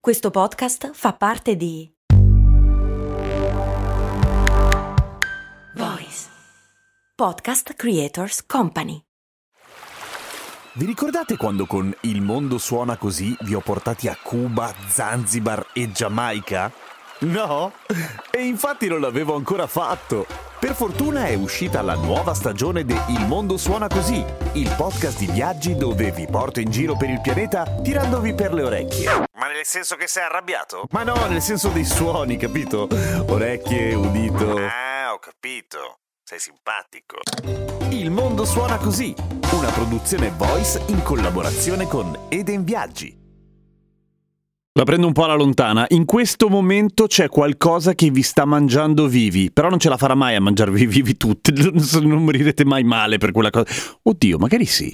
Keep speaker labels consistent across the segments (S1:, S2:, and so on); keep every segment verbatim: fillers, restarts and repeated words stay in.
S1: Questo podcast fa parte di Voice Podcast Creators Company.
S2: Vi ricordate quando con Il mondo suona così vi ho portati a Cuba, Zanzibar e Giamaica? No? E infatti non l'avevo ancora fatto. Per fortuna è uscita la nuova stagione di Il mondo suona così, il podcast di viaggi dove vi porto in giro per il pianeta tirandovi per le orecchie. Ma nel senso che sei arrabbiato? Ma no, nel senso dei suoni, capito? Orecchie, udito. Ah, ho capito. Sei simpatico. Il mondo suona così, una produzione Voice in collaborazione con Eden Viaggi.
S3: La prendo un po' alla lontana. In questo momento c'è qualcosa che vi sta mangiando vivi, però non ce la farà mai a mangiarvi vivi tutti. Non morirete mai male per quella cosa. Oddio, magari sì.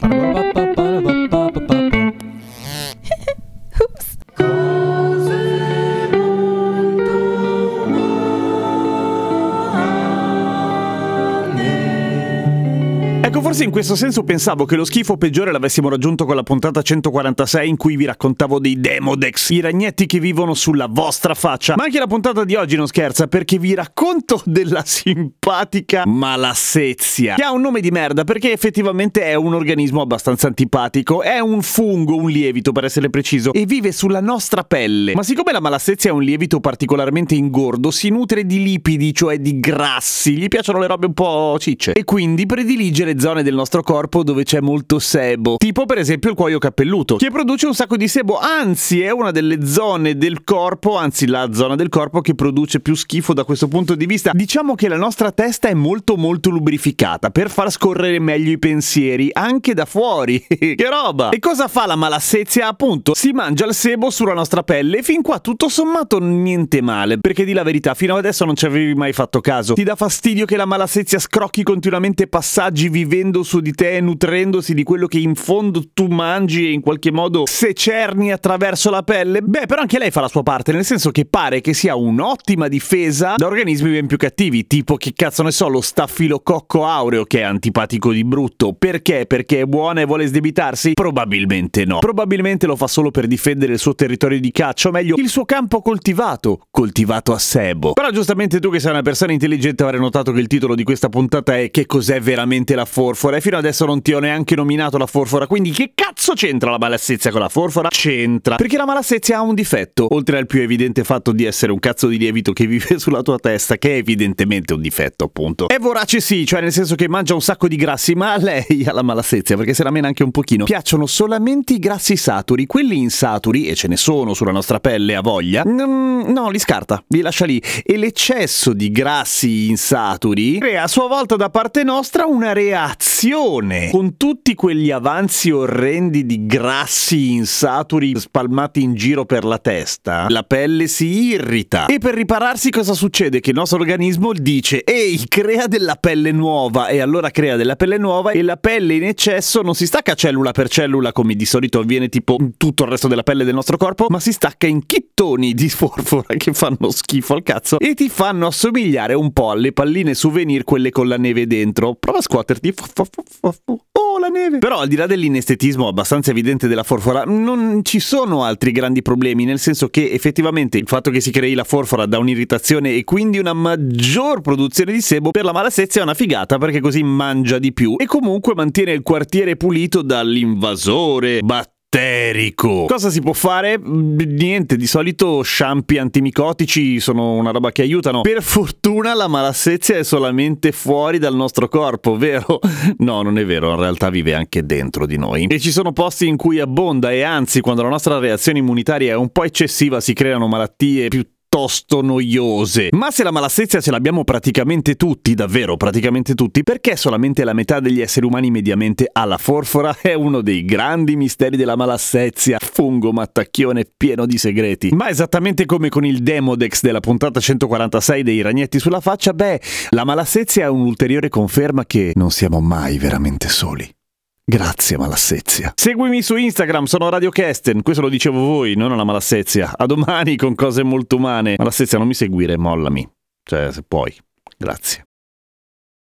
S3: Ecco, forse in questo senso pensavo che lo schifo peggiore l'avessimo raggiunto con la puntata centoquarantasei in cui vi raccontavo dei Demodex, i ragnetti che vivono sulla vostra faccia. Ma anche la puntata di oggi non scherza, perché vi racconto della simpatica Malassezia, che ha un nome di merda perché effettivamente è un organismo abbastanza antipatico. È un fungo, un lievito per essere preciso, e vive sulla nostra pelle. Ma siccome la Malassezia è un lievito particolarmente ingordo, si nutre di lipidi, cioè di grassi. Gli piacciono le robe un po' cicce e quindi predilige le zone del nostro corpo dove c'è molto sebo, tipo per esempio il cuoio capelluto, che produce un sacco di sebo, anzi è una delle zone del corpo, anzi la zona del corpo che produce più schifo da questo punto di vista. Diciamo che la nostra testa è molto molto lubrificata per far scorrere meglio i pensieri anche da fuori. Che roba! E cosa fa la Malassezia? Appunto, si mangia il sebo sulla nostra pelle e fin qua tutto sommato niente male, perché di la verità fino ad adesso non ci avevi mai fatto caso. Ti dà fastidio che la Malassezia scrocchi continuamente passaggi vivendo su di te, nutrendosi di quello che in fondo tu mangi e in qualche modo secerni attraverso la pelle? Beh, però anche lei fa la sua parte, nel senso che pare che sia un'ottima difesa da organismi ben più cattivi, tipo, che cazzo ne so, lo staffilococco aureo, che è antipatico di brutto. Perché? Perché è buona e vuole sdebitarsi? Probabilmente no. Probabilmente lo fa solo per difendere il suo territorio di caccia, o meglio, il suo campo coltivato, coltivato a sebo. Però giustamente tu, che sei una persona intelligente, avrai notato che il titolo di questa puntata è Che cos'è veramente la forfora? E fino adesso non ti ho neanche nominato la forfora, quindi che cazzo c'entra la Malassezia con la forfora? C'entra, perché la Malassezia ha un difetto, oltre al più evidente fatto di essere un cazzo di lievito che vive sulla tua testa, che è evidentemente un difetto, appunto. È vorace sì, cioè nel senso che mangia un sacco di grassi, ma a lei, alla Malassezia, perché se la mena anche un pochino, piacciono solamente i grassi saturi. Quelli insaturi, e ce ne sono sulla nostra pelle a voglia, mm, no, li scarta, li lascia lì. E l'eccesso di grassi insaturi crea a sua volta da parte nostra una reazione con tutti quegli avanzi orrendi di grassi insaturi spalmati in giro per la testa. La pelle si irrita e per ripararsi cosa succede? Che il nostro organismo dice: ehi, crea della pelle nuova, e allora crea della pelle nuova, e la pelle in eccesso non si stacca cellula per cellula come di solito avviene tipo tutto il resto della pelle del nostro corpo, ma si stacca in chittoni di forfora che fanno schifo al cazzo e ti fanno assomigliare un po' alle palline souvenir, quelle con la neve dentro. Prova a scuoterti. Oh, la neve! Però al di là dell'inestetismo abbastanza evidente della forfora, non ci sono altri grandi problemi, nel senso che effettivamente il fatto che si crei la forfora da un'irritazione e quindi una maggior produzione di sebo per la Malassezia è una figata, perché così mangia di più e comunque mantiene il quartiere pulito dall'invasore batterico. Cosa si può fare? Niente, di solito shampoo antimicotici sono una roba che aiutano. Per fortuna la Malassezia è solamente fuori dal nostro corpo, vero? No, non è vero, in realtà vive anche dentro di noi. E ci sono posti in cui abbonda, e anzi, quando la nostra reazione immunitaria è un po' eccessiva, si creano malattie più piuttosto noiose. Ma se la Malassezia ce l'abbiamo praticamente tutti, davvero praticamente tutti, perché solamente la metà degli esseri umani mediamente ha la forfora? È uno dei grandi misteri della Malassezia, fungo mattacchione pieno di segreti. Ma esattamente come con il Demodex della puntata centoquarantasei dei ragnetti sulla faccia, beh, la Malassezia è un'ulteriore conferma che non siamo mai veramente soli. Grazie Malassezia. Seguimi su Instagram, sono Radio Kesten, questo lo dicevo voi, non alla Malassezia. A domani con cose molto umane. Malassezia, non mi seguire, mollami. Cioè, se puoi. Grazie.